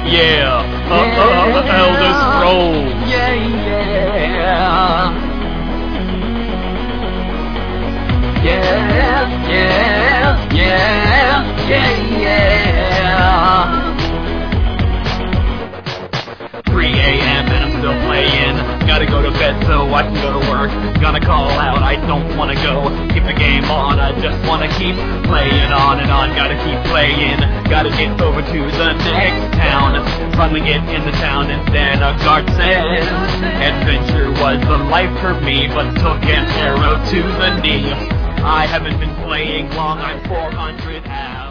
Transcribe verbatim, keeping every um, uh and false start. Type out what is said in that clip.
Yeah, uh, uh, uh, Elder Scrolls. Yeah, yeah. Yeah, yeah, yeah, yeah, yeah. three A M and I'm still playing. Gotta go to bed so I can go to work. Gonna call out, I don't wanna go. Keep the game on, I just wanna keep playing on and on. Gotta keep playing. Gotta get over to the next town. Finally get in the town and then a guard says adventure was the life for me, but took an arrow to the knee. I haven't been playing long, I'm four hundred out.